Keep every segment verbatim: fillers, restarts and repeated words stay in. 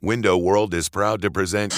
Window World is proud to present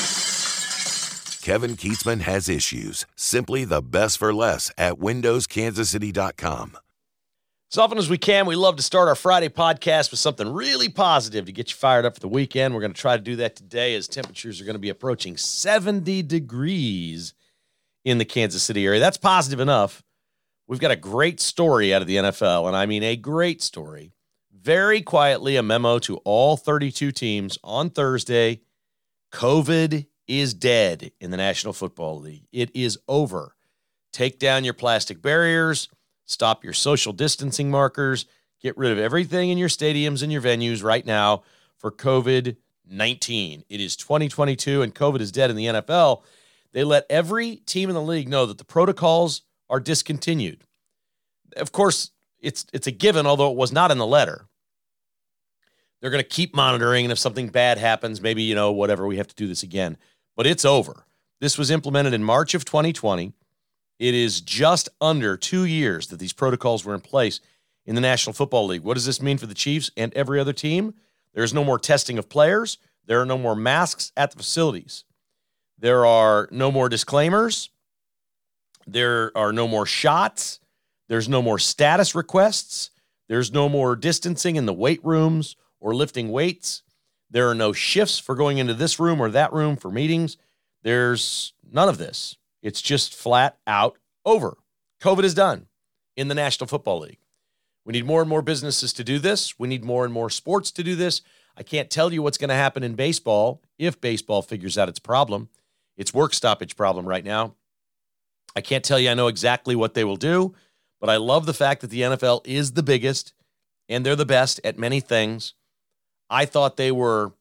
Kevin Keatsman Has Issues. Simply the best for less at windows kansas city dot com. As often as we can, we love to start our Friday podcast with something really positive to get you fired up for the weekend. We're going to try to do that today as temperatures are going to be approaching seventy degrees in the Kansas City area. That's positive enough. We've got a great story out of the N F L, and I mean a great story. Very quietly, a memo to all thirty-two teams on Thursday. COVID is dead in the National Football League. It is over. Take down your plastic barriers. Stop your social distancing markers. Get rid of everything in your stadiums and your venues right now for COVID nineteen. It is twenty twenty-two, and COVID is dead in the N F L. They let every team in the league know that the protocols are discontinued. Of course, it's it's a given, although it was not in the letter. They're going to keep monitoring, and if something bad happens, maybe, you know, whatever, we have to do this again. But it's over. This was implemented in March of twenty twenty. It is just under two years that these protocols were in place in the National Football League. What does this mean for the Chiefs and every other team? There's no more testing of players. There are no more masks at the facilities. There are no more disclaimers. There are no more shots. There's no more status requests. There's no more distancing in the weight rooms or lifting weights. There are no shifts for going into this room or that room for meetings. There's none of this. It's just flat out over. COVID is done in the National Football League. We need more and more businesses to do this. We need more and more sports to do this. I can't tell you what's going to happen in baseball if baseball figures out its problem. Its work stoppage problem right now. I can't tell you I know exactly what they will do, but I love the fact that the N F L is the biggest and they're the best at many things. I thought they were,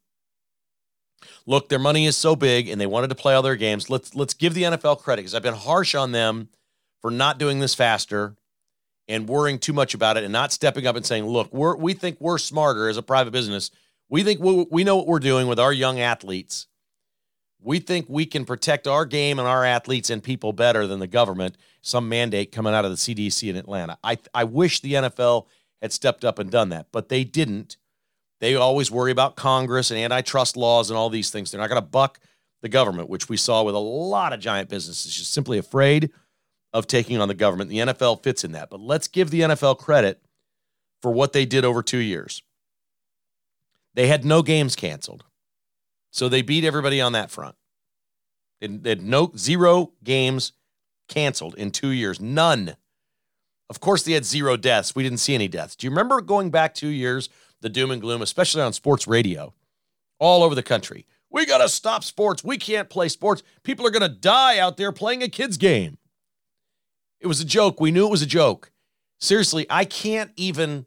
look, their money is so big and they wanted to play all their games. Let's let's give the N F L credit, because I've been harsh on them for not doing this faster and worrying too much about it and not stepping up and saying, look, we're, we think we're smarter as a private business. We think we, we know what we're doing with our young athletes. We think we can protect our game and our athletes and people better than the government, some mandate coming out of the C D C in Atlanta. I, I wish the N F L had stepped up and done that, but they didn't. They always worry about Congress and antitrust laws and all these things. They're not going to buck the government, which we saw with a lot of giant businesses, just simply afraid of taking on the government. The N F L fits in that. But let's give the N F L credit for what they did over two years. They had no games canceled. So they beat everybody on that front. They had no, zero games canceled in two years. None. Of course, they had zero deaths. We didn't see any deaths. Do you remember going back two years, the doom and gloom, especially on sports radio, all over the country? We got to stop sports. We can't play sports. People are going to die out there playing a kid's game. It was a joke. We knew it was a joke. Seriously, I can't even,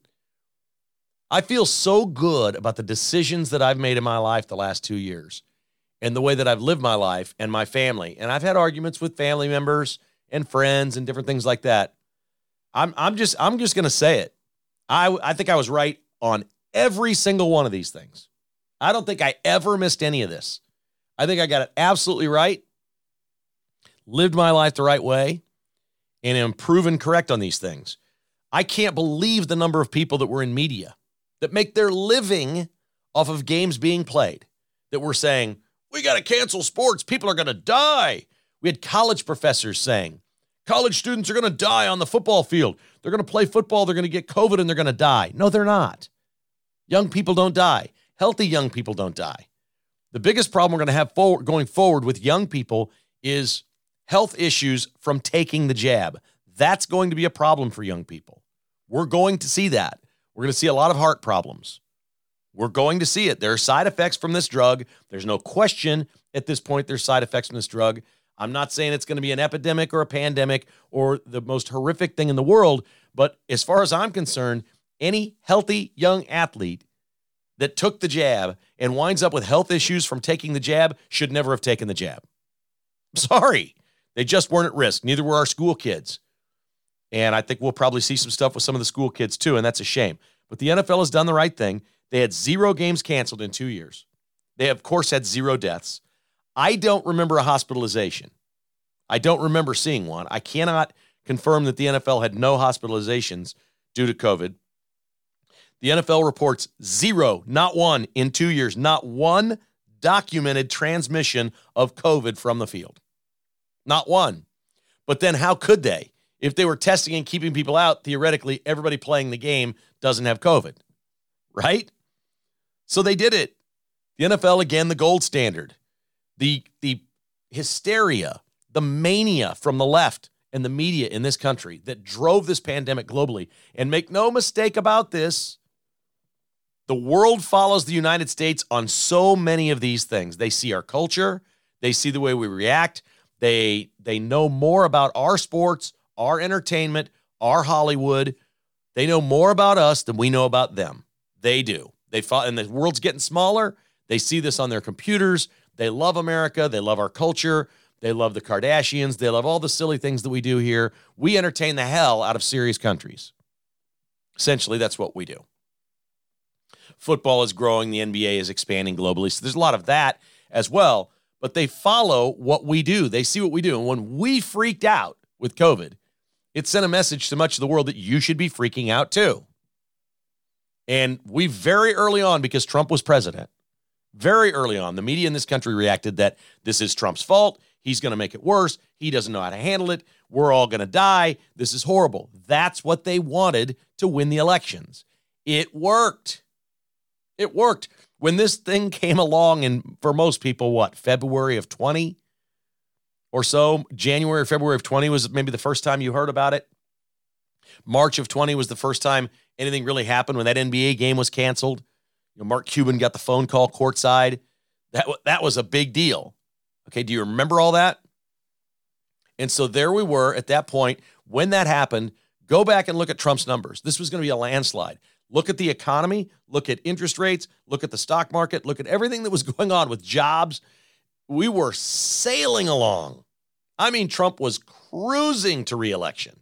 I feel so good about the decisions that I've made in my life the last two years and the way that I've lived my life and my family. And I've had arguments with family members and friends and different things like that. I'm I'm just I'm just going to say it. I I think I was right on every single one of these things. I don't think I ever missed any of this. I think I got it absolutely right, lived my life the right way, and am proven correct on these things. I can't believe the number of people that were in media that make their living off of games being played that were saying, we got to cancel sports. People are going to die. We had college professors saying, college students are going to die on the football field. They're going to play football. They're going to get COVID and they're going to die. No, they're not. Young people don't die. Healthy young people don't die. The biggest problem we're going to have forward, going forward with young people is health issues from taking the jab. That's going to be a problem for young people. We're going to see that. We're going to see a lot of heart problems. We're going to see it. There are side effects from this drug. There's no question at this point there's side effects from this drug. I'm not saying it's going to be an epidemic or a pandemic or the most horrific thing in the world, but as far as I'm concerned, any healthy young athlete that took the jab and winds up with health issues from taking the jab should never have taken the jab. I'm sorry. They just weren't at risk. Neither were our school kids. And I think we'll probably see some stuff with some of the school kids too, and that's a shame. But the N F L has done the right thing. They had zero games canceled in two years. They, of course, had zero deaths. I don't remember a hospitalization. I don't remember seeing one. I cannot confirm that the N F L had no hospitalizations due to COVID. The N F L reports zero, not one, in two years, not one documented transmission of COVID from the field. Not one. But then how could they? If they were testing and keeping people out, theoretically, everybody playing the game doesn't have COVID, right? So they did it. The N F L, again, the gold standard. The, the hysteria, the mania from the left and the media in this country that drove this pandemic globally. And make no mistake about this, the world follows the United States on so many of these things. They see our culture. They see the way we react. They, they know more about our sports, our entertainment, our Hollywood. They know more about us than we know about them. They do. They fought, and the world's getting smaller. They see this on their computers. They love America. They love our culture. They love the Kardashians. They love all the silly things that we do here. We entertain the hell out of serious countries. Essentially, that's what we do. Football is growing. The N B A is expanding globally. So there's a lot of that as well. But they follow what we do. They see what we do. And when we freaked out with COVID, it sent a message to much of the world that you should be freaking out too. And we very early on, because Trump was president, very early on, the media in this country reacted that this is Trump's fault. He's going to make it worse. He doesn't know how to handle it. We're all going to die. This is horrible. That's what they wanted to win the elections. It worked. It worked. When this thing came along, in, for most people, what, February of twenty or so, January, February of twenty was maybe the first time you heard about it. March of twenty was the first time anything really happened when that N B A game was canceled. You know, Mark Cuban got the phone call courtside. That, that was a big deal. Okay, do you remember all that? And so there we were at that point. When that happened, go back and look at Trump's numbers. This was going to be a landslide. Look at the economy, look at interest rates, look at the stock market, look at everything that was going on with jobs. We were sailing along. I mean, Trump was cruising to re-election.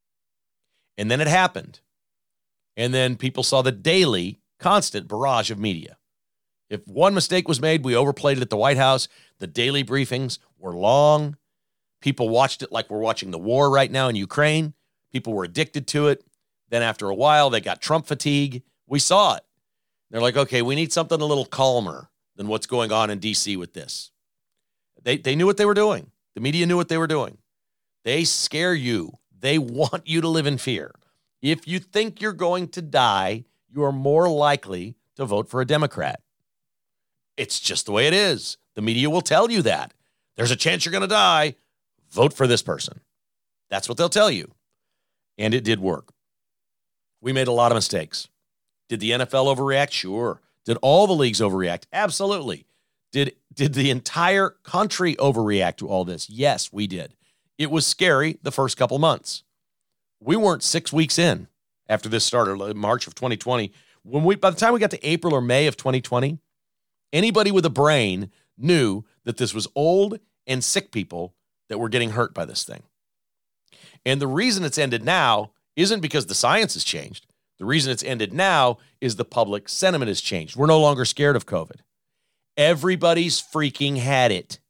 And then it happened. And then people saw the daily, constant barrage of media. If one mistake was made, we overplayed it at the White House. The daily briefings were long. People watched it like we're watching the war right now in Ukraine. People were addicted to it. Then after a while, they got Trump fatigue. We saw it. They're like, okay, we need something a little calmer than what's going on in D C with this. They, they knew what they were doing. The media knew what they were doing. They scare you. They want you to live in fear. If you think you're going to die, you are more likely to vote for a Democrat. It's just the way it is. The media will tell you that. There's a chance you're going to die. Vote for this person. That's what they'll tell you. And it did work. We made a lot of mistakes. Did the N F L overreact? Sure. Did all the leagues overreact? Absolutely. Did, did the entire country overreact to all this? Yes, we did. It was scary the first couple months. We weren't six weeks in after this started, March of twenty twenty. When we, by the time we got to April or May of twenty twenty, anybody with a brain knew that this was old and sick people that were getting hurt by this thing. And the reason it's ended now isn't because the science has changed. The reason it's ended now is the public sentiment has changed. We're no longer scared of COVID. Everybody's freaking had it.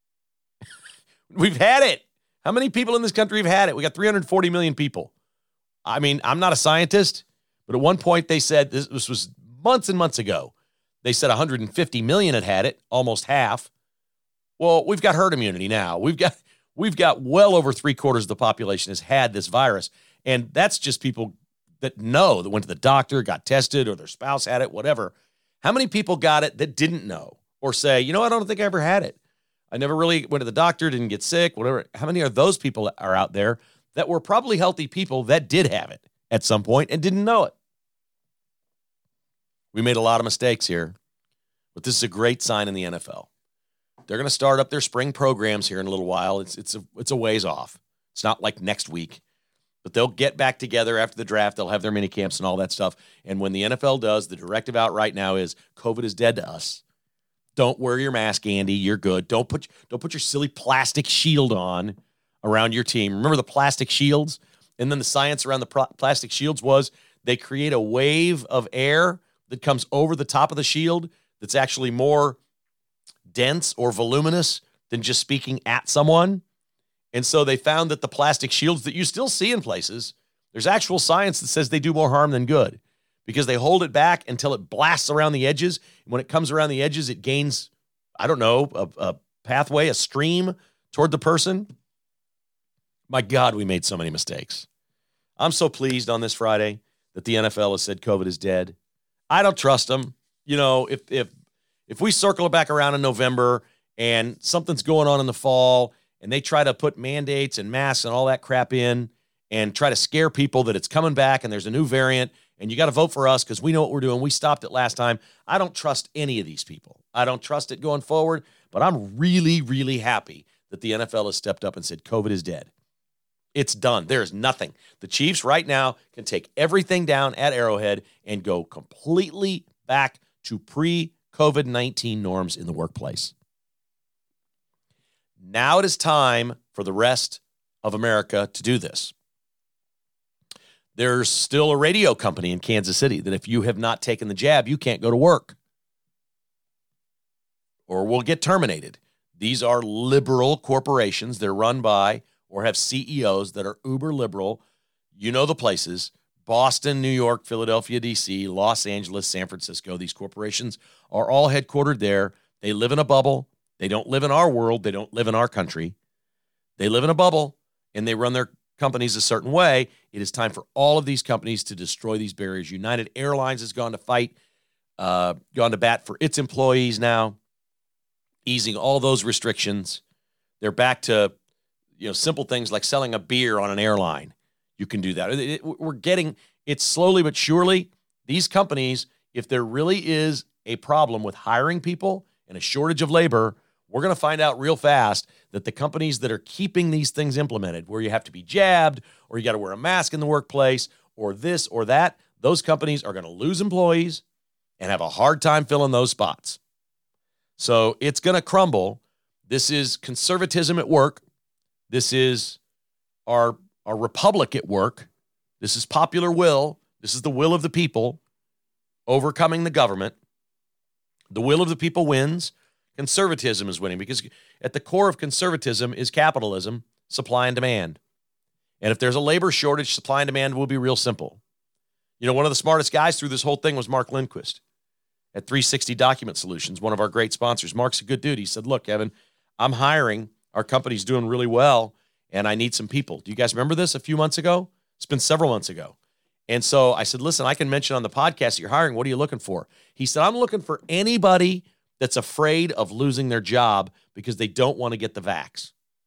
We've had it. How many people in this country have had it? We got three hundred forty million people. I mean, I'm not a scientist, but at one point they said, this, this was months and months ago, they said one hundred fifty million had had it, almost half. Well, we've got herd immunity now. We've got we've got well over three quarters of the population has had this virus. And that's just people that know, that went to the doctor, got tested, or their spouse had it, whatever. How many people got it that didn't know or say, you know, I don't think I ever had it. I never really went to the doctor, didn't get sick, whatever. How many of those people are out there that were probably healthy people that did have it at some point and didn't know it? We made a lot of mistakes here, but this is a great sign in the N F L. They're going to start up their spring programs here in a little while. It's it's a, it's a ways off. It's not like next week. But they'll get back together after the draft. They'll have their mini camps and all that stuff. And when the N F L does, the directive out right now is COVID is dead to us. Don't wear your mask, Andy. You're good. Don't put don't put your silly plastic shield on around your team. Remember the plastic shields? And then the science around the pro- plastic shields was they create a wave of air that comes over the top of the shield that's actually more dense or voluminous than just speaking at someone. And so they found that the plastic shields that you still see in places, there's actual science that says they do more harm than good because they hold it back until it blasts around the edges. And when it comes around the edges, it gains I don't know, a, a pathway, a stream toward the person. My God, we made so many mistakes. I'm so pleased on this Friday that the N F L has said COVID is dead. I don't trust them. You know, if if if we circle back around in November and something's going on in the fall and they try to put mandates and masks and all that crap in and try to scare people that it's coming back and there's a new variant and you got to vote for us because we know what we're doing. We stopped it last time. I don't trust any of these people. I don't trust it going forward, but I'm really, really happy that the N F L has stepped up and said COVID is dead. It's done. There's nothing. The Chiefs right now can take everything down at Arrowhead and go completely back to pre-COVID nineteen norms in the workplace. Now it is time for the rest of America to do this. There's still a radio company in Kansas City that if you have not taken the jab, you can't go to work or will get terminated. These are liberal corporations. They're run by or have C E Os that are uber liberal. You know the places: Boston, New York, Philadelphia, D C, Los Angeles, San Francisco. These corporations are all headquartered there. They live in a bubble. They don't live in our world. They don't live in our country. They live in a bubble, and they run their companies a certain way. It is time for all of these companies to destroy these barriers. United Airlines has gone to fight, uh, gone to bat for its employees now, easing all those restrictions. They're back to, you know, simple things like selling a beer on an airline. You can do that. It, it, we're getting it slowly but surely. These companies, if there really is a problem with hiring people and a shortage of labor, we're going to find out real fast that the companies that are keeping these things implemented, where you have to be jabbed or you got to wear a mask in the workplace or this or that, those companies are going to lose employees and have a hard time filling those spots. So it's going to crumble. This is conservatism at work. This is our, our republic at work. This is popular will. This is the will of the people overcoming the government. The will of the people wins. Conservatism is winning because at the core of conservatism is capitalism, supply and demand. And if there's a labor shortage, supply and demand will be real simple. You know, one of the smartest guys through this whole thing was Mark Lindquist at three sixty Document Solutions, one of our great sponsors. Mark's a good dude. He said, look, Kevin, I'm hiring. Our company's doing really well, and I need some people. Do you guys remember this a few months ago? It's been several months ago. And so I said, listen, I can mention on the podcast that you're hiring. What are you looking for? He said, I'm looking for anybody that's afraid of losing their job because they don't want to get the vax.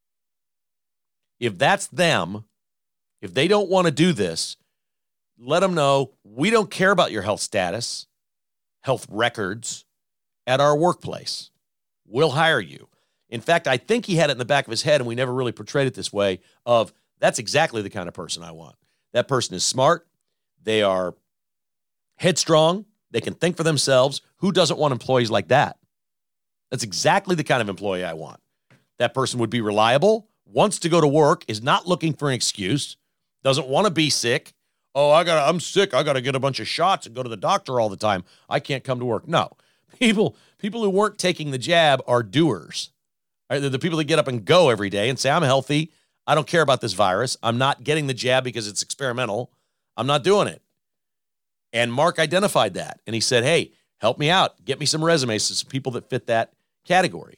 If that's them, if they don't want to do this, let them know we don't care about your health status, health records at our workplace. We'll hire you. In fact, I think he had it in the back of his head, and we never really portrayed it this way, of that's exactly the kind of person I want. That person is smart. They are headstrong. They can think for themselves. Who doesn't want employees like that? That's exactly the kind of employee I want. That person would be reliable, wants to go to work, is not looking for an excuse, doesn't want to be sick. Oh, I got I'm sick. I got to get a bunch of shots and go to the doctor all the time. I can't come to work. No. People people who weren't taking the jab are doers. Right? They're the people that get up and go every day and say, I'm healthy. I don't care about this virus. I'm not getting the jab because it's experimental. I'm not doing it. And Mark identified that. And he said, hey, help me out. Get me some resumes to some people that fit that category.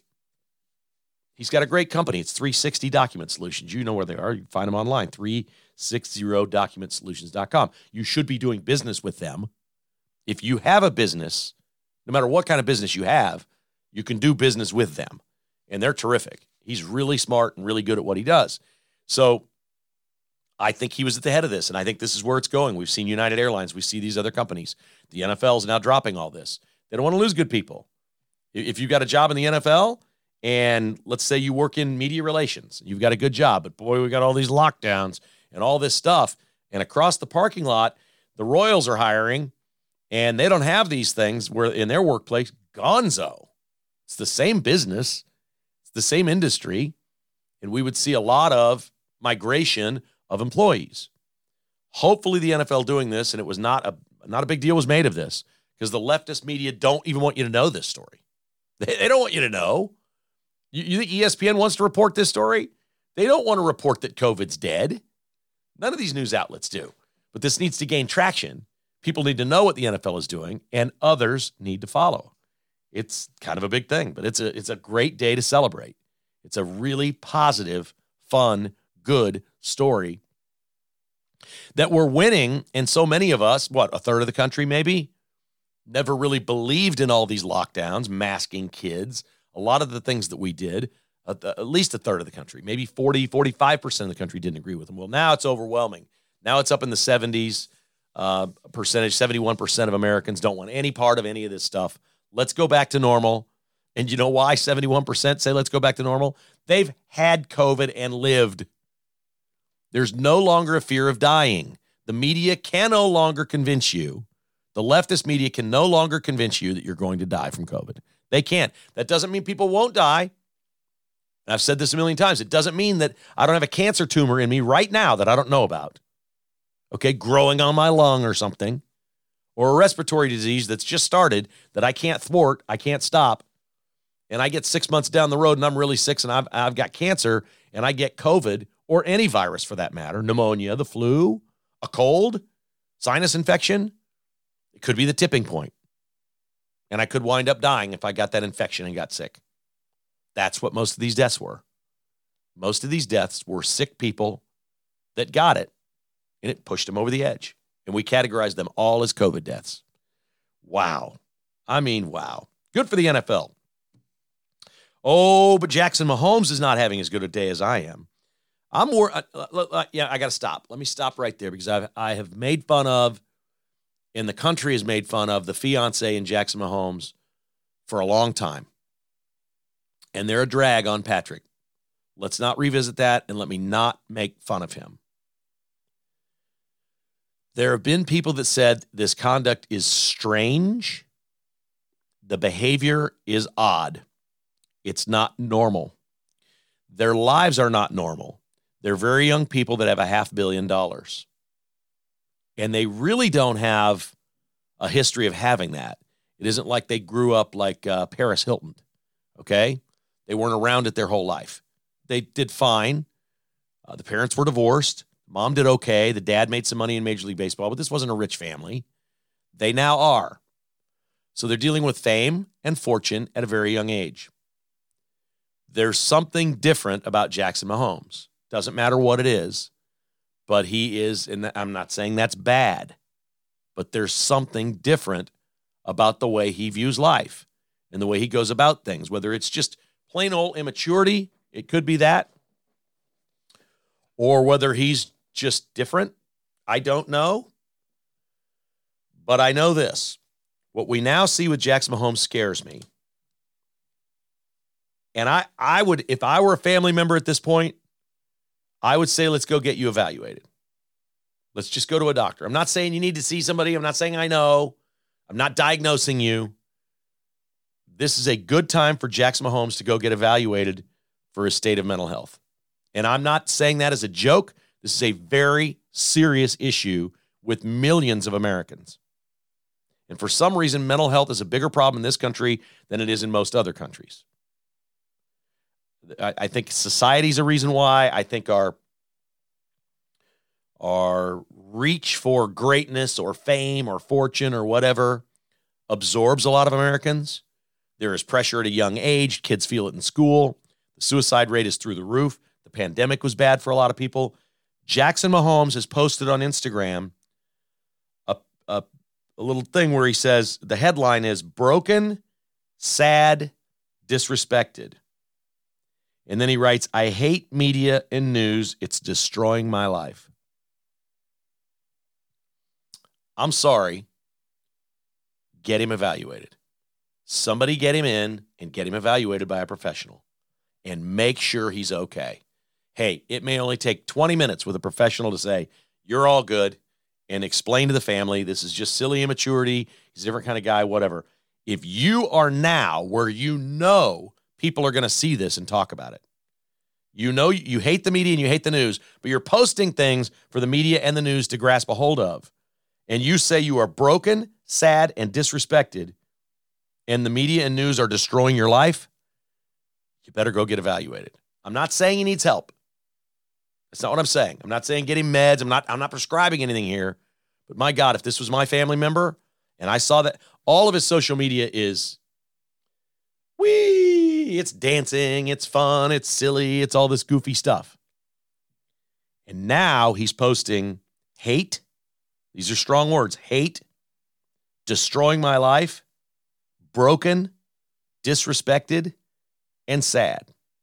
He's got a great company. It's three sixty Document Solutions. You know where they are. You can find them online, three sixty document solutions dot com. You should be doing business with them. If you have a business, no matter what kind of business you have, you can do business with them. And they're terrific. He's really smart and really good at what he does. So I think he was at the head of this, and I think this is where it's going. We've seen United Airlines. We see these other companies. The N F L is now dropping all this. They don't want to lose good people. If you've got a job in the N F L, and let's say you work in media relations, you've got a good job, but boy, we got all these lockdowns and all this stuff, and across the parking lot, the Royals are hiring, and they don't have these things where in their workplace, gonzo. It's the same business. It's the same industry, and we would see a lot of migration of employees. Hopefully the N F L doing this, and it was not a not a big deal was made of this, because the leftist media don't even want you to know this story. They, they don't want you to know. You, you think E S P N wants to report this story? They don't want to report that COVID's dead. None of these news outlets do. But this needs to gain traction. People need to know what the N F L is doing, and others need to follow. It's kind of a big thing, but it's a it's a great day to celebrate. It's a really positive, fun, good story that we're winning, and so many of us, what, a third of the country maybe, never really believed in all these lockdowns, masking kids, a lot of the things that we did, at, the, at least a third of the country, maybe forty, forty-five percent of the country didn't agree with them. Well, now it's overwhelming. Now it's up in the seventies uh, percentage, seventy-one percent of Americans don't want any part of any of this stuff. Let's go back to normal. And you know why seventy-one percent say let's go back to normal? They've had COVID and lived. There's no longer a fear of dying. The media can no longer convince you, the leftist media can no longer convince you that you're going to die from COVID. They can't. That doesn't mean people won't die. And I've said this a million times. It doesn't mean that I don't have a cancer tumor in me right now that I don't know about. Okay, growing on my lung or something. Or a respiratory disease that's just started that I can't thwart, I can't stop. And I get six months down the road and I'm really sick and I've, I've got cancer and I get COVID or any virus for that matter, pneumonia, the flu, a cold, sinus infection. It could be the tipping point. And I could wind up dying if I got that infection and got sick. That's what most of these deaths were. Most of these deaths were sick people that got it and it pushed them over the edge. And we categorized them all as COVID deaths. Wow. I mean, wow. Good for the N F L. Oh, but Jackson Mahomes is not having as good a day as I am. I'm more, uh, uh, yeah, I got to stop. Let me stop right there because I've, I have made fun of, and the country has made fun of, the fiance in Jackson Mahomes for a long time. And they're a drag on Patrick. Let's not revisit that, and let me not make fun of him. There have been people that said this conduct is strange. The behavior is odd. It's not normal. Their lives are not normal. They're very young people that have a half billion dollars. And they really don't have a history of having that. It isn't like they grew up like uh, Paris Hilton, okay? They weren't around it their whole life. They did fine. Uh, the parents were divorced. Mom did okay. The dad made some money in Major League Baseball, but this wasn't a rich family. They now are. So they're dealing with fame and fortune at a very young age. There's something different about Jackson Mahomes. Doesn't matter what it is, but he is, and I'm not saying that's bad, but there's something different about the way he views life and the way he goes about things, whether it's just plain old immaturity, it could be that, or whether he's just different. I don't know. But I know this. What we now see with Jackson Mahomes scares me. And I, I would, if I were a family member at this point, I would say, let's go get you evaluated. Let's just go to a doctor. I'm not saying you need to see somebody. I'm not saying I know. I'm not diagnosing you. This is a good time for Jackson Mahomes to go get evaluated for his state of mental health. And I'm not saying that as a joke. This is a very serious issue with millions of Americans. And for some reason, mental health is a bigger problem in this country than it is in most other countries. I, I think society's a reason why. I think our, our reach for greatness or fame or fortune or whatever absorbs a lot of Americans. There is pressure at a young age. Kids feel it in school. The suicide rate is through the roof. The pandemic was bad for a lot of people. Jackson Mahomes has posted on Instagram a, a, a little thing where he says, the headline is broken, sad, disrespected. And then he writes, I hate media and news. It's destroying my life. I'm sorry. Get him evaluated. Somebody get him in and get him evaluated by a professional and make sure he's okay. Hey, it may only take twenty minutes with a professional to say, you're all good, and explain to the family, this is just silly immaturity. He's a different kind of guy, whatever. If you are now where you know people are going to see this and talk about it, you know you hate the media and you hate the news, but you're posting things for the media and the news to grasp a hold of, and you say you are broken, sad, and disrespected, and the media and news are destroying your life, you better go get evaluated. I'm not saying he needs help. That's not what I'm saying. I'm not saying get him meds. I'm not, I'm not prescribing anything here. But my God, if this was my family member and I saw that all of his social media is Whee! It's dancing, it's fun, it's silly, it's all this goofy stuff. And now he's posting hate. These are strong words. Hate, destroying my life, broken, disrespected, and sad.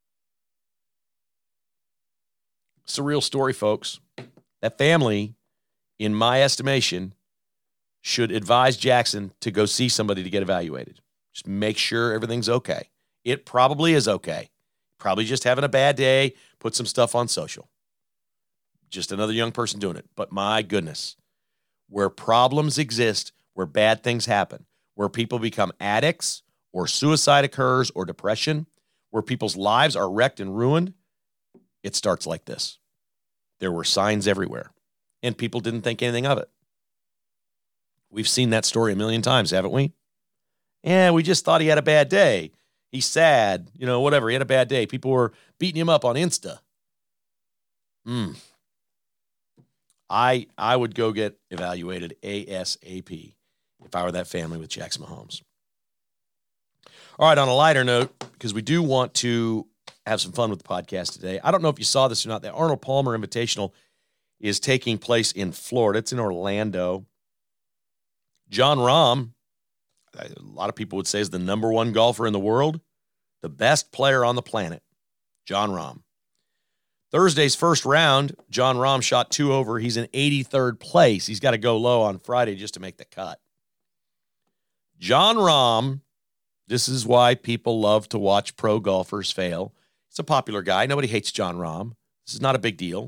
Surreal story, folks. That family, in my estimation, should advise Jackson to go see somebody to get evaluated. Just make sure everything's okay. It probably is okay. Probably just having a bad day, put some stuff on social. Just another young person doing it. But my goodness, where problems exist, where bad things happen, where people become addicts or suicide occurs or depression, where people's lives are wrecked and ruined, it starts like this. There were signs everywhere, and people didn't think anything of it. We've seen that story a million times, haven't we? Yeah, we just thought he had a bad day. He's sad, you know, whatever. He had a bad day. People were beating him up on Insta. Hmm. I I would go get evaluated ASAP if I were that family with Jackson Mahomes. All right, on a lighter note, because we do want to have some fun with the podcast today. I don't know if you saw this or not. The Arnold Palmer Invitational is taking place in Florida. It's in Orlando. Jon Rahm, a lot of people would say, is the number one golfer in the world, the best player on the planet, Jon Rahm. Thursday's first round, Jon Rahm shot two over. He's in eighty-third place. He's got to go low on Friday just to make the cut. Jon Rahm, this is why people love to watch pro golfers fail. He's a popular guy. Nobody hates Jon Rahm. This is not a big deal.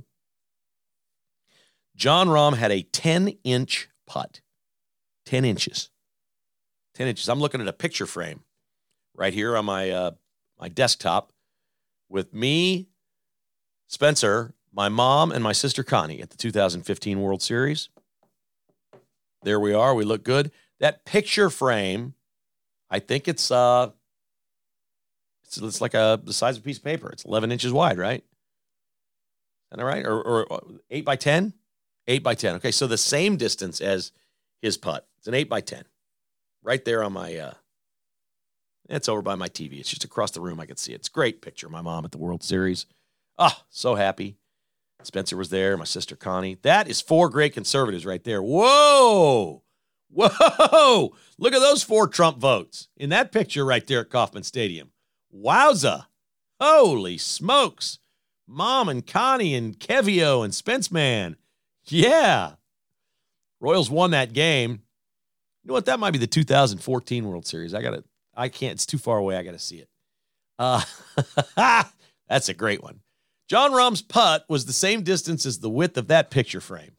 Jon Rahm had a ten-inch putt. ten inches. ten inches. I'm looking at a picture frame right here on my uh, my desktop with me, Spencer, my mom, and my sister Connie at the two thousand fifteen World Series. There we are. We look good. That picture frame, I think it's uh, it's, it's like a the size of a piece of paper. It's eleven inches wide, right? Is that right? Or, or eight by ten? eight by ten. Okay, so the same distance as his putt. It's an eight by ten. Right there on my, uh, it's over by my T V. It's just across the room. I can see it. It's a great picture. My mom at the World Series. Ah, oh, so happy. Spencer was there. My sister Connie. That is four great conservatives right there. Whoa. Whoa. Look at those four Trump votes in that picture right there at Kauffman Stadium. Wowza. Holy smokes. Mom and Connie and Kevio and Spence Man. Yeah. Royals won that game. You know what? That might be the two thousand fourteen World Series. I got to, I can't, it's too far away. I got to see it. Uh, that's a great one. Jon Rahm's putt was the same distance as the width of that picture frame.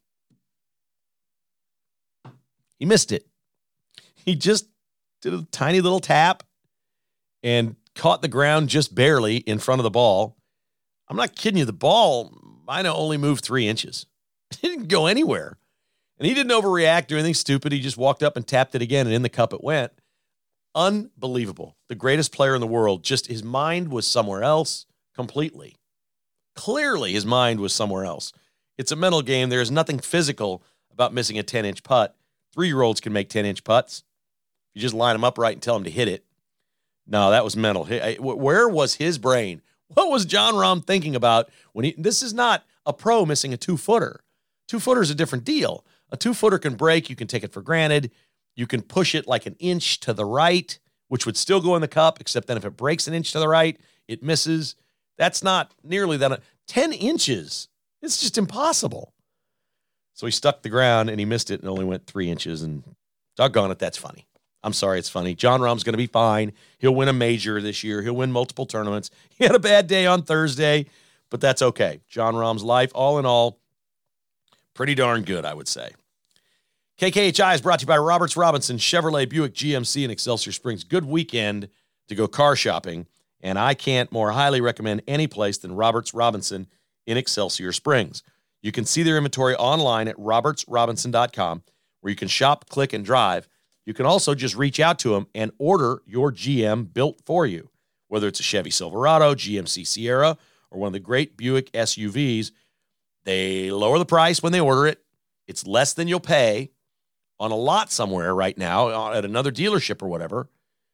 He missed it. He just did a tiny little tap and caught the ground just barely in front of the ball. I'm not kidding you. The ball might have only moved three inches. It didn't go anywhere. And he didn't overreact or anything stupid. He just walked up and tapped it again, and in the cup it went. Unbelievable. The greatest player in the world. Just his mind was somewhere else completely. Clearly, his mind was somewhere else. It's a mental game. There is nothing physical about missing a ten-inch putt. Three-year-olds can make ten-inch putts. You just line them up right and tell them to hit it. No, that was mental. Where was his brain? What was Jon Rahm thinking about when he? This is not a pro missing a two-footer. Two-footer is a different deal. A two-footer can break. You can take it for granted. You can push it like an inch to the right, which would still go in the cup, except then if it breaks an inch to the right, it misses. That's not nearly that. ten inches. It's just impossible. So he stuck the ground, and he missed it and only went three inches, and doggone it, that's funny. I'm sorry, it's funny. Jon Rahm's going to be fine. He'll win a major this year. He'll win multiple tournaments. He had a bad day on Thursday, but that's okay. Jon Rahm's life, all in all, pretty darn good, I would say. K K H I is brought to you by Roberts Robinson, Chevrolet, Buick, G M C, and Excelsior Springs. Good weekend to go car shopping, and I can't more highly recommend any place than Roberts Robinson in Excelsior Springs. You can see their inventory online at roberts robinson dot com, where you can shop, click, and drive. You can also just reach out to them and order your G M built for you, whether it's a Chevy Silverado, G M C Sierra, or one of the great Buick S U Vs. They lower the price when they order it. It's less than you'll pay on a lot somewhere right now at another dealership or whatever,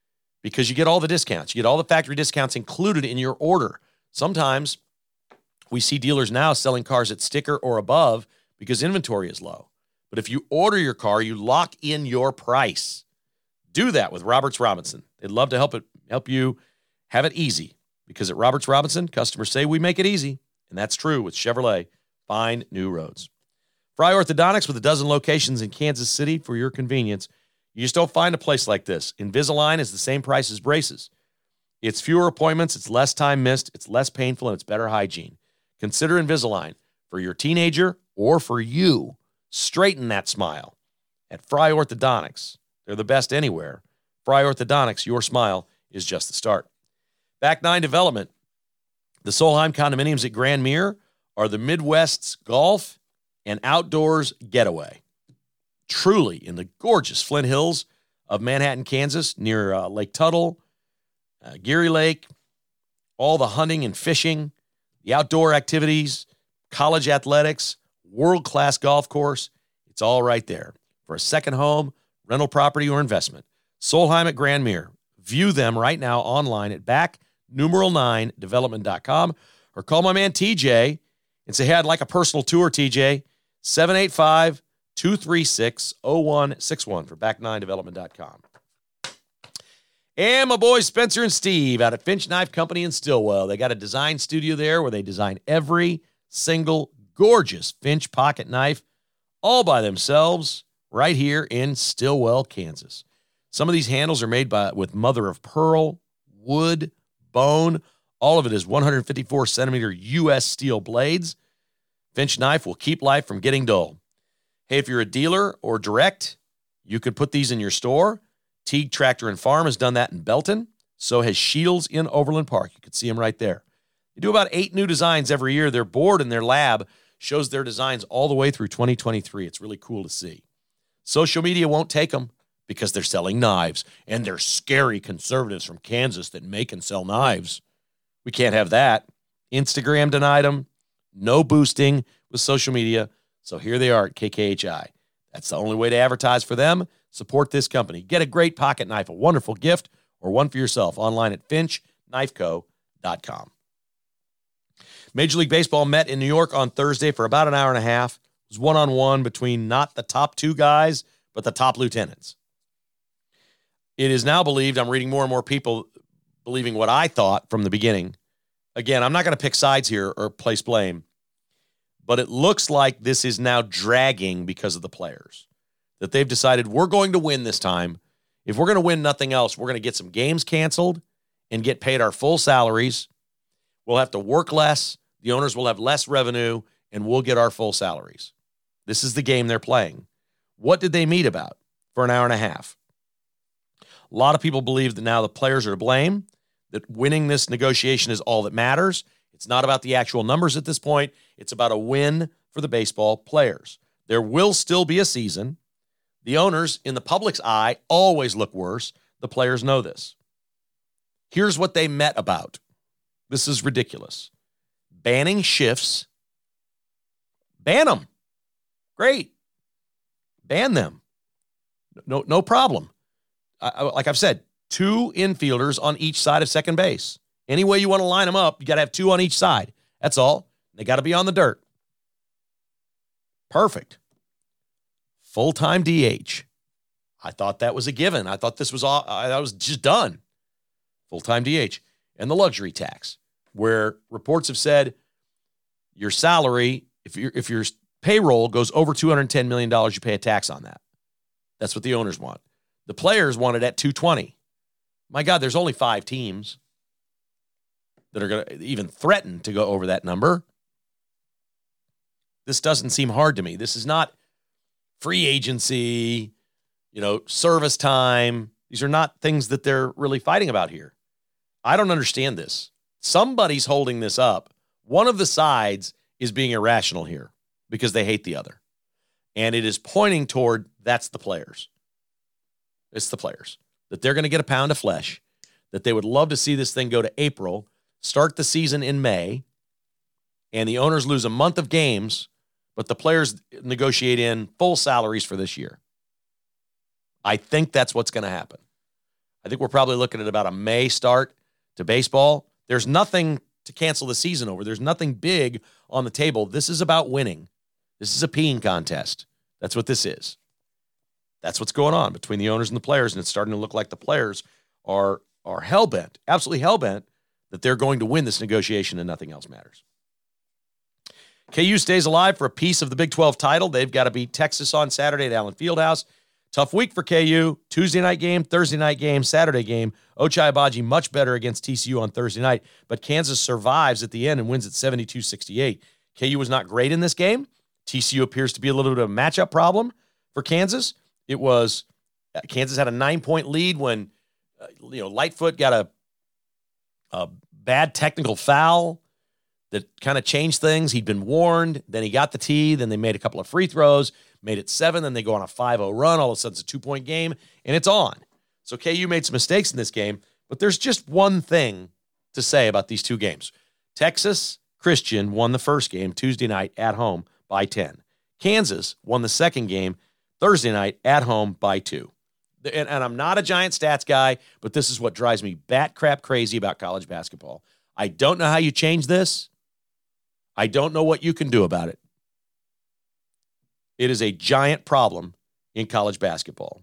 because you get all the discounts. You get all the factory discounts included in your order. Sometimes we see dealers now selling cars at sticker or above because inventory is low. But if you order your car, you lock in your price. Do that with Roberts Robinson. They'd love to help it help you have it easy, because at Roberts Robinson, customers say we make it easy, and that's true with Chevrolet. Find new roads. Fry Orthodontics, with a dozen locations in Kansas City for your convenience. You just don't find a place like this. Invisalign is the same price as braces. It's fewer appointments, it's less time missed, it's less painful, and it's better hygiene. Consider Invisalign for your teenager or for you. Straighten that smile at Fry Orthodontics. They're the best anywhere. Fry Orthodontics, your smile is just the start. Back Nine Development. The Solheim condominiums at Grand Mere are the Midwest's golf and outdoors getaway. Truly in the gorgeous Flint Hills of Manhattan, Kansas, near uh, Lake Tuttle, uh, Geary Lake, all the hunting and fishing, the outdoor activities, college athletics, world-class golf course. It's all right there. For a second home, rental property, or investment, Solheim at Grand Mere. View them right now online at back numeral nine development dot com, or call my man T J and say, hey, I'd like a personal tour, T J. seven eight five, two three six, zero one six one for back nine development dot com. And my boys Spencer and Steve out at Finch Knife Company in Stillwell. They got a design studio there where they design every single gorgeous Finch pocket knife all by themselves right here in Stillwell, Kansas. Some of these handles are made by with mother of pearl, wood, bone. All of it is one hundred fifty-four centimeter U S steel blades. Finch Knife will keep life from getting dull. Hey, if you're a dealer or direct, you could put these in your store. Teague Tractor and Farm has done that in Belton. So has Shields in Overland Park. You can see them right there. They do about eight new designs every year. Their board in their lab shows their designs all the way through twenty twenty-three. It's really cool to see. Social media won't take them because they're selling knives, and they're scary conservatives from Kansas that make and sell knives. We can't have that. Instagram denied them. No boosting with social media. So here they are at K K H I. That's the only way to advertise for them. Support this company. Get a great pocket knife, a wonderful gift, or one for yourself online at finch knife co dot com. Major League Baseball met in New York on Thursday for about an hour and a half. It was one-on-one between not the top two guys, but the top lieutenants. It is now believed, I'm reading more and more people believing what I thought from the beginning. Again, I'm not going to pick sides here or place blame, but it looks like this is now dragging because of the players. That they've decided we're going to win this time. If we're going to win nothing else, we're going to get some games canceled and get paid our full salaries. We'll have to work less. The owners will have less revenue, and we'll get our full salaries. This is the game they're playing. What did they meet about for an hour and a half? A lot of people believe that now the players are to blame, that winning this negotiation is all that matters. It's not about the actual numbers at this point. It's about a win for the baseball players. There will still be a season. The owners, in the public's eye, always look worse. The players know this. Here's what they met about. This is ridiculous. Banning shifts. Ban them. Great. Ban them. No, no problem. I, like I've said, two infielders on each side of second base. Any way you want to line them up, you got to have two on each side. That's all. They got to be on the dirt. Perfect. Full-time D H. I thought that was a given. I thought this was all, I thought it was just done. Full-time D H. And the luxury tax, where reports have said your salary, if your if your payroll goes over two hundred ten million dollars, you pay a tax on that. That's what the owners want. The players want it at two hundred twenty. My God, there's only five teams that are going to even threaten to go over that number. This doesn't seem hard to me. This is not free agency, you know, service time. These are not things that they're really fighting about here. I don't understand this. Somebody's holding this up. One of the sides is being irrational here because they hate the other. And it is pointing toward that's the players. It's the players. That they're going to get a pound of flesh, that they would love to see this thing go to April, start the season in May, and the owners lose a month of games, but the players negotiate in full salaries for this year. I think that's what's going to happen. I think we're probably looking at about a May start to baseball. There's nothing to cancel the season over. There's nothing big on the table. This is about winning. This is a peeing contest. That's what this is. That's what's going on between the owners and the players, and it's starting to look like the players are, are hell-bent, absolutely hell-bent, that they're going to win this negotiation and nothing else matters. K U stays alive for a piece of the Big twelve title. They've got to beat Texas on Saturday at Allen Fieldhouse. Tough week for K U. Tuesday night game, Thursday night game, Saturday game. Ochai Agbaji much better against T C U on Thursday night, but Kansas survives at the end and wins at seventy-two sixty-eight. K U was not great in this game. T C U appears to be a little bit of a matchup problem for Kansas. It was Kansas had a nine-point lead when uh, you know Lightfoot got a, a bad technical foul that kind of changed things. He'd been warned. Then he got the tee. Then they made a couple of free throws, made it seven. Then they go on a five oh run. All of a sudden, it's a two-point game, and it's on. So K U made some mistakes in this game, but there's just one thing to say about these two games. Texas Christian won the first game Tuesday night at home by ten. Kansas won the second game Thursday night at home by two. And, and I'm not a giant stats guy, but this is what drives me bat crap crazy about college basketball. I don't know how you change this. I don't know what you can do about it. It is a giant problem in college basketball.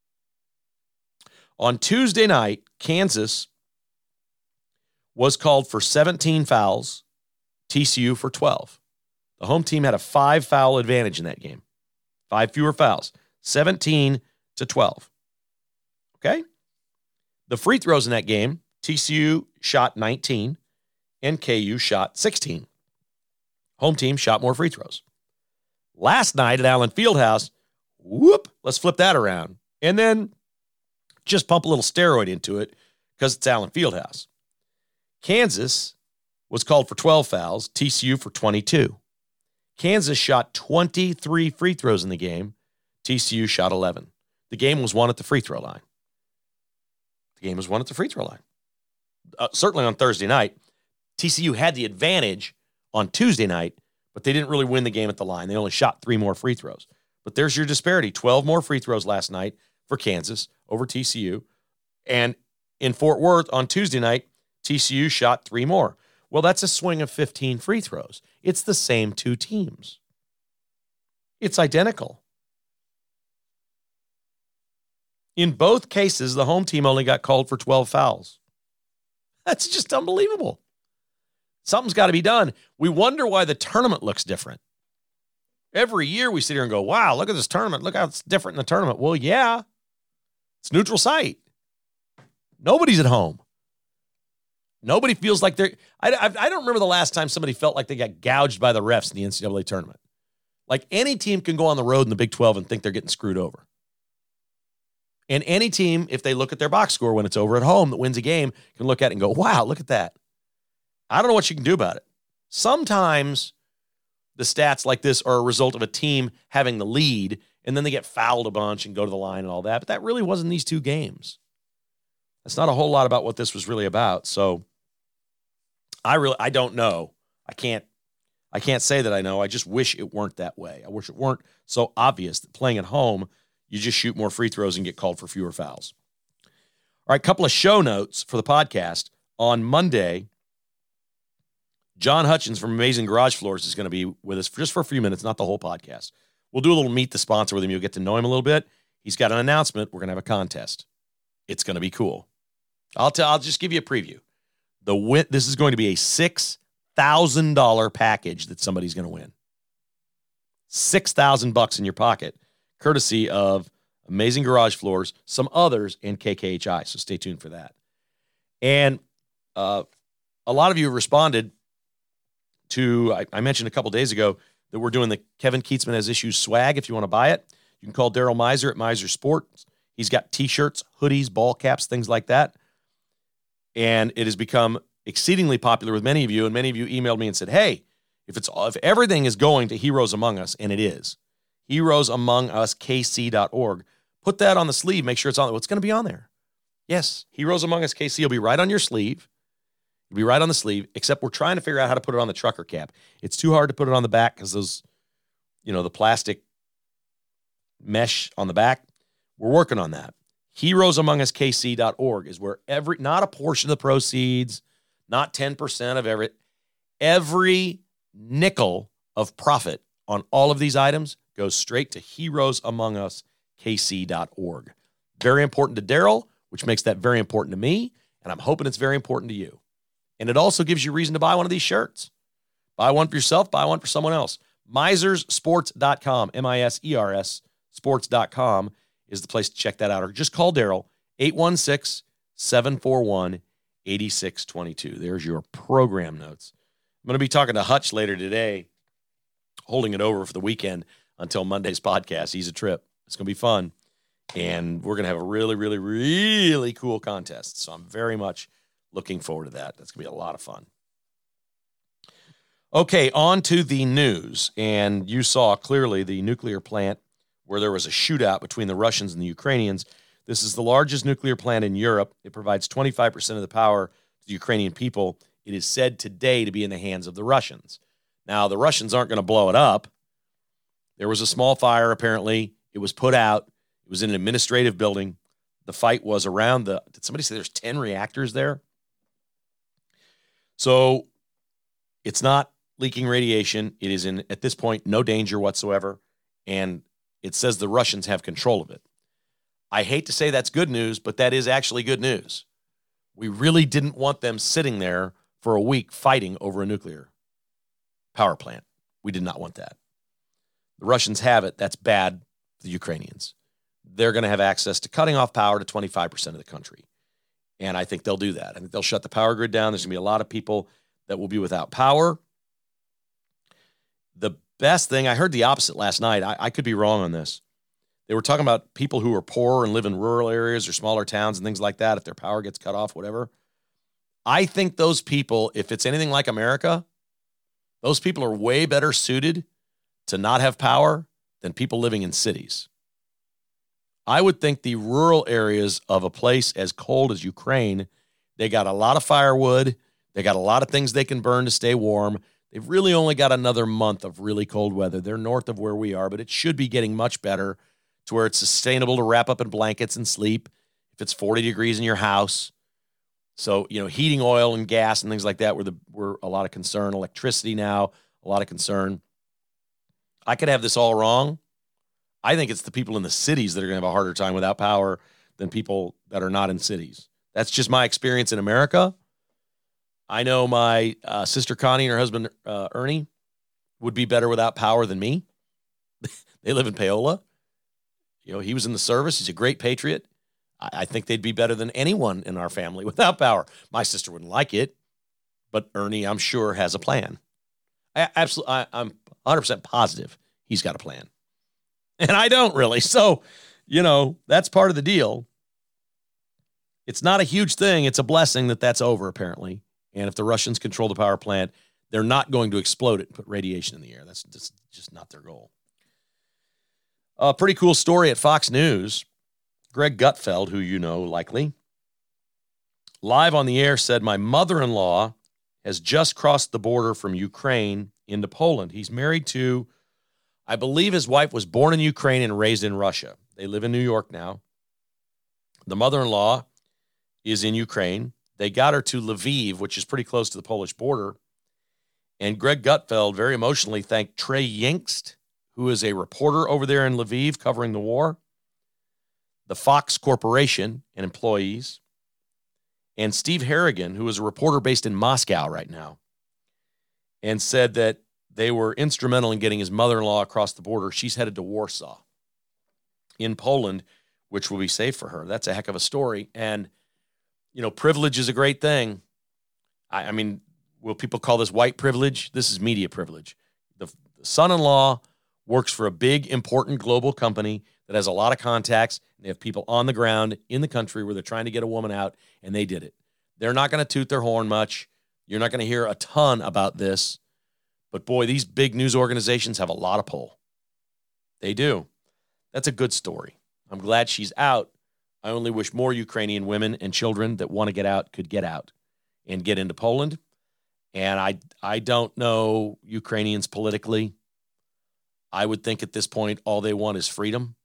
On Tuesday night, Kansas was called for seventeen fouls, T C U for twelve. The home team had a five foul advantage in that game. Five fewer fouls, seventeen to twelve. Okay? The free throws in that game, T C U shot nineteen and K U shot sixteen. Home team shot more free throws. Last night at Allen Fieldhouse, whoop, let's flip that around. And then just pump a little steroid into it because it's Allen Fieldhouse. Kansas was called for twelve fouls, T C U for twenty-two. Kansas shot twenty-three free throws in the game. T C U shot eleven. The game was won at the free throw line. The game was won at the free throw line. Uh, certainly on Thursday night, T C U had the advantage on Tuesday night, but they didn't really win the game at the line. They only shot three more free throws. But there's your disparity. twelve more free throws last night for Kansas over T C U. And in Fort Worth on Tuesday night, T C U shot three more. Well, that's a swing of fifteen free throws. It's the same two teams. It's identical. In both cases, the home team only got called for twelve fouls. That's just unbelievable. Something's got to be done. We wonder why the tournament looks different. Every year we sit here and go, wow, look at this tournament. Look how it's different in the tournament. Well, yeah, it's neutral site. Nobody's at home. Nobody feels like they're I, I, I don't remember the last time somebody felt like they got gouged by the refs in the N C double A tournament. Like any team can go on the road in the Big twelve and think they're getting screwed over. And any team, if they look at their box score when it's over at home that wins a game, can look at it and go, wow, look at that. I don't know what you can do about it. Sometimes the stats like this are a result of a team having the lead, and then they get fouled a bunch and go to the line and all that. But that really wasn't these two games. That's not a whole lot about what this was really about. So I really, I don't know. I can't, I can't say that I know. I just wish it weren't that way. I wish it weren't so obvious that playing at home, you just shoot more free throws and get called for fewer fouls. All right, couple of show notes for the podcast. On Monday, John Hutchins from Amazing Garage Floors is going to be with us for just for a few minutes, not the whole podcast. We'll do a little meet the sponsor with him. You'll get to know him a little bit. He's got an announcement. We're going to have a contest. It's going to be cool. I'll tell. I'll just give you a preview. The win. This is going to be a six thousand dollar package that somebody's going to win. Six thousand bucks in your pocket, courtesy of Amazing Garage Floors, some others, and K K H I. So stay tuned for that. And uh, a lot of you have responded to. I, I mentioned a couple days ago that we're doing the Kevin Kietzman Has Issues swag. If you want to buy it, you can call Daryl Miser at Miser Sports. He's got T-shirts, hoodies, ball caps, things like that. And it has become exceedingly popular with many of you. And many of you emailed me and said, hey, if it's if everything is going to Heroes Among Us, and it is, heroes among us k c dot org, put that on the sleeve. Make sure it's on there. What's going to be on there? Yes, Heroes Among Us K C will be right on your sleeve. It'll be right on the sleeve, except we're trying to figure out how to put it on the trucker cap. It's too hard to put it on the back because those, you know, the plastic mesh on the back. We're working on that. heroes among us K C dot org is where every, not a portion of the proceeds, not ten percent of every, every nickel of profit on all of these items goes straight to heroes among us K C dot org. Very important to Daryl, which makes that very important to me, and I'm hoping it's very important to you. And it also gives you reason to buy one of these shirts. Buy one for yourself, buy one for someone else. misers sports dot com, M I S E R S, sports dot com is the place to check that out. Or just call Daryl, eight one six, seven four one, eight six two two. There's your program notes. I'm going to be talking to Hutch later today, holding it over for the weekend until Monday's podcast. He's a trip. It's going to be fun. And we're going to have a really, really, really cool contest. So I'm very much looking forward to that. That's going to be a lot of fun. Okay, on to the news. And you saw clearly the nuclear plant where there was a shootout between the Russians and the Ukrainians. This is the largest nuclear plant in Europe. It provides twenty-five percent of the power to the Ukrainian people. It is said today to be in the hands of the Russians. Now, the Russians aren't going to blow it up. There was a small fire, apparently. It was put out. It was in an administrative building. The fight was around the, did somebody say there's ten reactors there? So it's not leaking radiation. It is in, at this point, no danger whatsoever. And it says the Russians have control of it. I hate to say that's good news, but that is actually good news. We really didn't want them sitting there for a week fighting over a nuclear power plant. We did not want that. The Russians have it. That's bad for the Ukrainians. They're going to have access to cutting off power to twenty-five percent of the country. And I think they'll do that. I think they'll shut the power grid down. There's going to be a lot of people that will be without power. The best thing, I heard the opposite last night. I, I could be wrong on this. They were talking about people who are poor and live in rural areas or smaller towns and things like that. If their power gets cut off, whatever. I think those people, if it's anything like America, those people are way better suited to not have power than people living in cities. I would think the rural areas of a place as cold as Ukraine, they got a lot of firewood. They got a lot of things they can burn to stay warm. They've really only got another month of really cold weather. They're north of where we are, but it should be getting much better to where it's sustainable to wrap up in blankets and sleep if it's forty degrees in your house. So, you know, heating oil and gas and things like that were, the, were a lot of concern. Electricity now, a lot of concern. I could have this all wrong. I think it's the people in the cities that are going to have a harder time without power than people that are not in cities. That's just my experience in America. I know my uh, sister Connie and her husband uh, Ernie would be better without power than me. They live in Paola. You know, he was in the service. He's a great patriot. I, I think they'd be better than anyone in our family without power. My sister wouldn't like it, but Ernie, I'm sure, has a plan. I absolutely, I, I'm one hundred percent positive he's got a plan. And I don't really. So, you know, that's part of the deal. It's not a huge thing. It's a blessing that that's over, apparently. And if the Russians control the power plant, they're not going to explode it and put radiation in the air. That's just, just not their goal. A pretty cool story at Fox News. Greg Gutfeld, who you know likely, live on the air said, my mother-in-law has just crossed the border from Ukraine into Poland. He's married to, I believe his wife was born in Ukraine and raised in Russia. They live in New York now. The mother-in-law is in Ukraine. They got her to Lviv, which is pretty close to the Polish border. And Greg Gutfeld very emotionally thanked Trey Yingst, who is a reporter over there in Lviv covering the war, the Fox Corporation and employees, and Steve Harrigan, who is a reporter based in Moscow right now, and said that they were instrumental in getting his mother-in-law across the border. She's headed to Warsaw in Poland, which will be safe for her. That's a heck of a story. And, you know, privilege is a great thing. I, I mean, will people call this white privilege? This is media privilege. The, the son-in-law works for a big, important global company that has a lot of contacts. And they have people on the ground in the country where they're trying to get a woman out, and they did it. They're not going to toot their horn much. You're not going to hear a ton about this. But, boy, these big news organizations have a lot of pull. They do. That's a good story. I'm glad she's out. I only wish more Ukrainian women and children that want to get out could get out and get into Poland. And I, I don't know Ukrainians politically. I would think at this point all they want is freedom.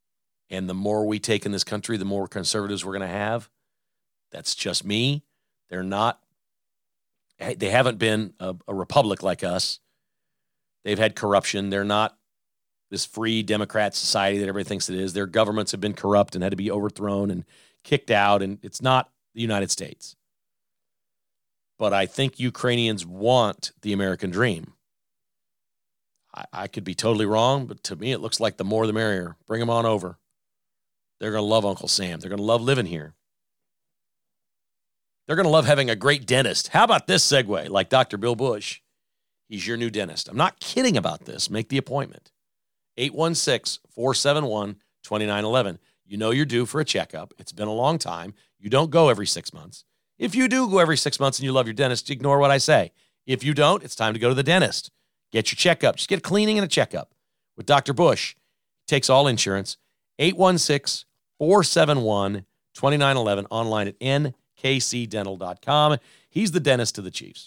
And the more we take in this country, the more conservatives we're going to have. That's just me. They're not, they haven't been a, a republic like us. They've had corruption. They're not this free Democrat society that everybody thinks it is. Their governments have been corrupt and had to be overthrown and kicked out, and it's not the United States. But I think Ukrainians want the American dream. I, I could be totally wrong, but to me it looks like the more the merrier. Bring them on over. They're going to love Uncle Sam. They're going to love living here. They're going to love having a great dentist. How about this segue? Like Doctor Bill Bush. He's your new dentist. I'm not kidding about this. Make the appointment. eight one six, four seven one, two nine one one. You know you're due for a checkup. It's been a long time. You don't go every six months. If you do go every six months and you love your dentist, ignore what I say. If you don't, it's time to go to the dentist. Get your checkup. Just get a cleaning and a checkup. With Doctor Bush, takes all insurance. eight one six, four seven one, two nine one one. Online at N K C dental dot com. He's the dentist to the Chiefs.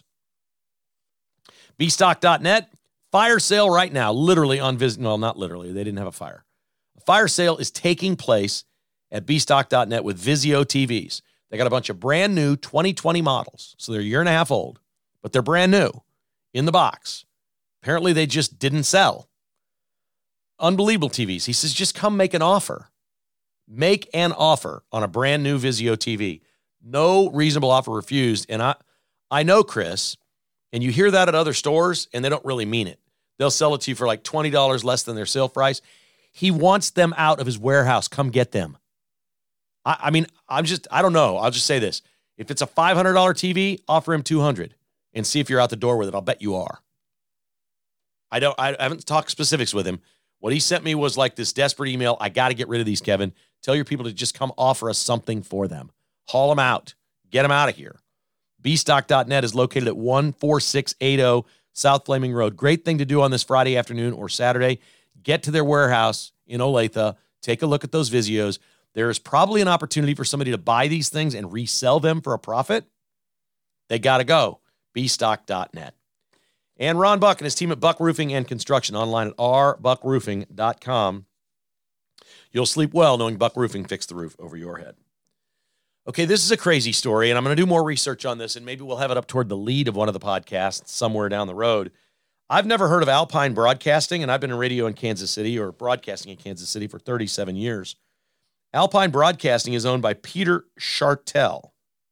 B stock dot net. Fire sale right now, literally on visit. Well, not literally. They didn't have a fire. A fire sale is taking place at B stock dot net with Vizio T Vs. They got a bunch of brand new twenty twenty models. So they're a year and a half old, but they're brand new in the box. Apparently they just didn't sell. Unbelievable T Vs. He says, just come make an offer. Make an offer on a brand new Vizio T V. No reasonable offer refused. And I, I know Chris, and you hear that at other stores, and they don't really mean it. They'll sell it to you for like twenty dollars less than their sale price. He wants them out of his warehouse. Come get them. I, I mean, I'm just, I don't know. I'll just say this. If it's a five hundred dollars T V, offer him two hundred dollars and see if you're out the door with it. I'll bet you are. I don't, I haven't talked specifics with him. What he sent me was like this desperate email. I got to get rid of these, Kevin. Tell your people to just come offer us something for them. Haul them out. Get them out of here. B stock dot net is located at one four six eight zero South Flaming Road. Great thing to do on this Friday afternoon or Saturday. Get to their warehouse in Olathe. Take a look at those Vizios. There is probably an opportunity for somebody to buy these things and resell them for a profit. They got to go. B stock dot net. And Ron Buck and his team at Buck Roofing and Construction online at r buck roofing dot com. You'll sleep well knowing Buck Roofing fixed the roof over your head. Okay, this is a crazy story, and I'm going to do more research on this, and maybe we'll have it up toward the lead of one of the podcasts somewhere down the road. I've never heard of Alpine Broadcasting, and I've been in radio in Kansas City or broadcasting in Kansas City for thirty-seven years. Alpine Broadcasting is owned by Peter Chartel.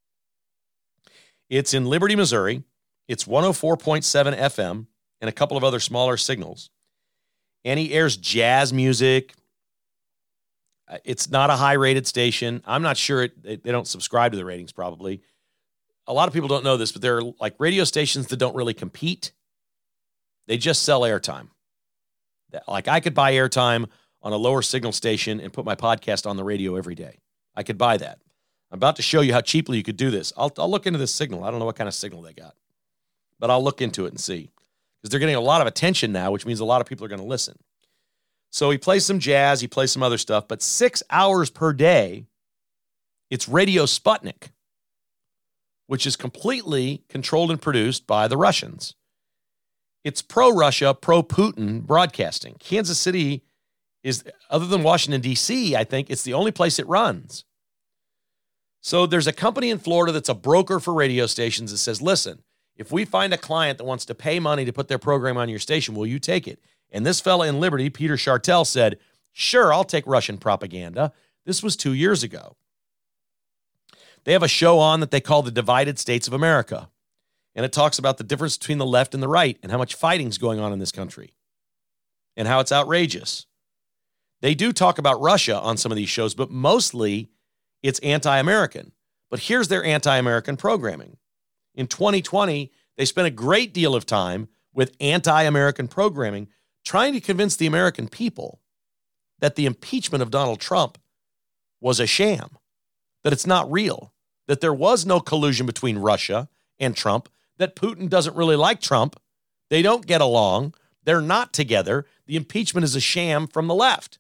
It's in Liberty, Missouri. It's one oh four point seven F M and a couple of other smaller signals. And he airs jazz music. It's not a high-rated station. I'm not sure it, they don't subscribe to the ratings probably. A lot of people don't know this, but there are like radio stations that don't really compete. They just sell airtime. Like I could buy airtime on a lower signal station and put my podcast on the radio every day. I could buy that. I'm about to show you how cheaply you could do this. I'll, I'll look into this signal. I don't know what kind of signal they got, but I'll look into it and see because they're getting a lot of attention now, which means a lot of people are going to listen. So he plays some jazz, he plays some other stuff, but six hours per day, it's Radio Sputnik, which is completely controlled and produced by the Russians. It's pro-Russia, pro-Putin broadcasting. Kansas City is, other than Washington, D C, I think, it's the only place it runs. So there's a company in Florida that's a broker for radio stations that says, listen, if we find a client that wants to pay money to put their program on your station, will you take it? And this fella in Liberty, Peter Chartel, said, sure, I'll take Russian propaganda. This was two years ago. They have a show on that they call The Divided States of America. And it talks about the difference between the left and the right and how much fighting's going on in this country and how it's outrageous. They do talk about Russia on some of these shows, but mostly it's anti-American. But here's their anti-American programming. In twenty twenty, they spent a great deal of time with anti-American programming trying to convince the American people that the impeachment of Donald Trump was a sham, that it's not real, that there was no collusion between Russia and Trump, that Putin doesn't really like Trump, they don't get along, they're not together, the impeachment is a sham from the left.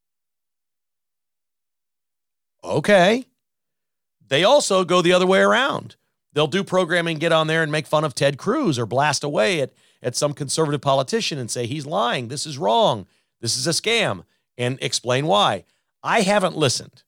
Okay. They also go the other way around. They'll do programming, get on there and make fun of Ted Cruz or blast away at at some conservative politician and say, he's lying, this is wrong, this is a scam, and explain why. I haven't listened.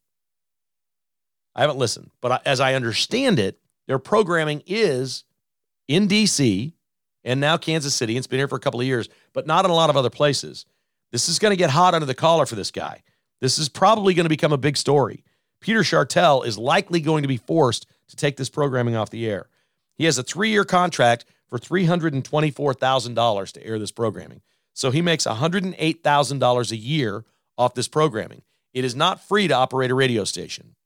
I haven't listened. But as I understand it, their programming is in D C and now Kansas City. It's been here for a couple of years, but not in a lot of other places. This is going to get hot under the collar for this guy. This is probably going to become a big story. Peter Chartel is likely going to be forced to take this programming off the air. He has a three-year contract for three hundred twenty-four thousand dollars to air this programming. So he makes one hundred eight thousand dollars a year off this programming. It is not free to operate a radio station.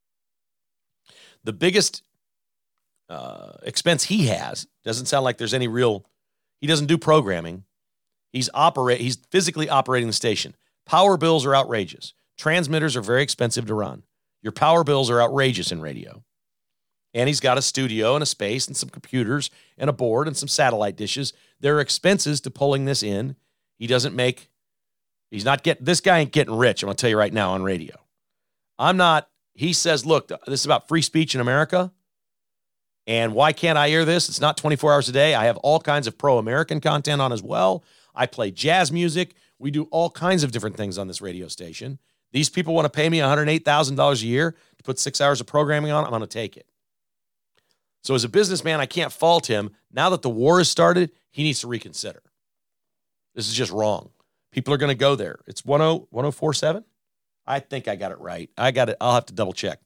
The biggest uh, expense he has, doesn't sound like there's any real, he doesn't do programming. He's operate. He's physically operating the station. Power bills are outrageous. Transmitters are very expensive to run. Your power bills are outrageous in radio. And he's got a studio and a space and some computers and a board and some satellite dishes. There are expenses to pulling this in. He doesn't make, he's not getting, this guy ain't getting rich, I'm going to tell you right now on radio. I'm not, he says, look, this is about free speech in America. And why can't I air this? It's not twenty-four hours a day. I have all kinds of pro-American content on as well. I play jazz music. We do all kinds of different things on this radio station. These people want to pay me one hundred eight thousand dollars a year to put six hours of programming on. I'm going to take it. So as a businessman, I can't fault him. Now that the war has started, he needs to reconsider. This is just wrong. People are going to go there. It's ten, ten forty-seven? I think I got it right. I got it. I'll have to double check.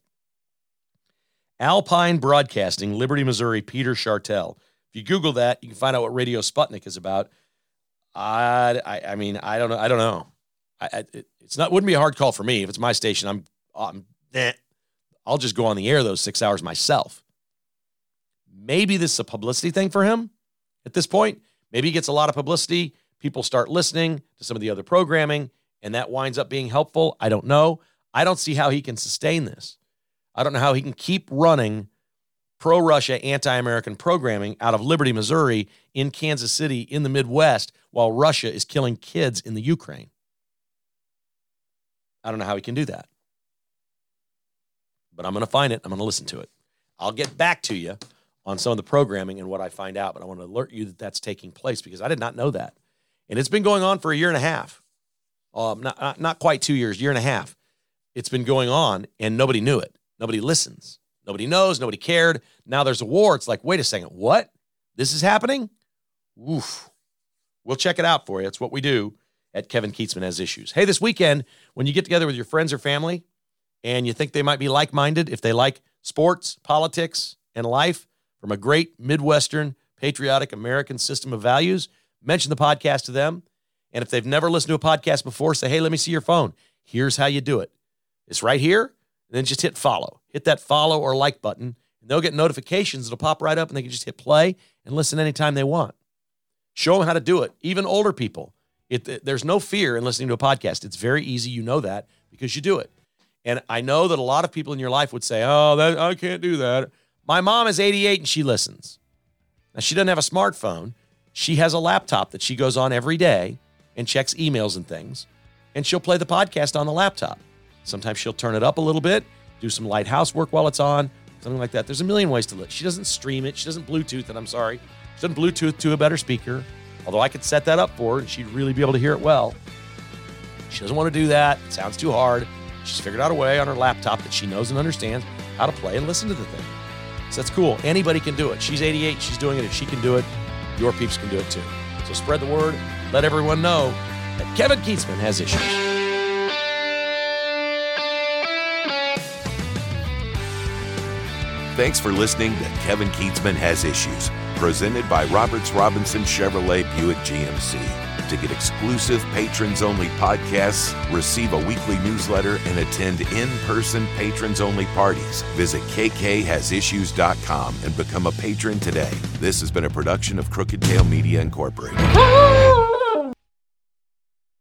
Alpine Broadcasting, Liberty, Missouri, Peter Chartel. If you Google that, you can find out what Radio Sputnik is about. I, I, I mean, I don't know. I don't know. I, I, it, it's not. Wouldn't be a hard call for me. If it's my station, I'm, I'm eh, I'll just go on the air those six hours myself. Maybe this is a publicity thing for him at this point. Maybe he gets a lot of publicity. People start listening to some of the other programming, and that winds up being helpful. I don't know. I don't see how he can sustain this. I don't know how he can keep running pro-Russia, anti-American programming out of Liberty, Missouri, in Kansas City, in the Midwest, while Russia is killing kids in the Ukraine. I don't know how he can do that. But I'm going to find it. I'm going to listen to it. I'll get back to you on some of the programming and what I find out, but I want to alert you that that's taking place because I did not know that. And it's been going on for a year and a half. Um, not, not, not quite two years, year and a half. It's been going on, and nobody knew it. Nobody listens. Nobody knows. Nobody cared. Now there's a war. It's like, wait a second. What? This is happening? Oof. We'll check it out for you. It's what we do at Kevin Kietzman Has Issues. Hey, this weekend, when you get together with your friends or family and you think they might be like-minded, if they like sports, politics, and life from a great Midwestern, patriotic American system of values, mention the podcast to them. And if they've never listened to a podcast before, say, hey, let me see your phone. Here's how you do it. It's right here. And then just hit follow. Hit that follow or like button, and they'll get notifications. It'll pop right up, and they can just hit play and listen anytime they want. Show them how to do it. Even older people. It, it, there's no fear in listening to a podcast. It's very easy. You know that because you do it. And I know that a lot of people in your life would say, oh, that, I can't do that. My mom is eighty-eight, and she listens. Now, she doesn't have a smartphone. She has a laptop that she goes on every day and checks emails and things, and she'll play the podcast on the laptop. Sometimes she'll turn it up a little bit, do some light housework while it's on, something like that. There's a million ways to listen. She doesn't stream it. She doesn't Bluetooth it, I'm sorry. She doesn't Bluetooth to a better speaker, although I could set that up for her, and she'd really be able to hear it well. She doesn't want to do that. It sounds too hard. She's figured out a way on her laptop that she knows and understands how to play and listen to the thing. So that's cool. Anybody can do it. She's eighty-eight. She's doing it. If she can do it, your peeps can do it too. So spread the word. Let everyone know that Kevin Kietzman Has Issues. Thanks for listening to Kevin Kietzman Has Issues, presented by Roberts Robinson Chevrolet Buick G M C. To get exclusive patrons-only podcasts, receive a weekly newsletter, and attend in-person patrons-only parties, visit k k has issues dot com and become a patron today. This has been a production of Crooked Tail Media Incorporated.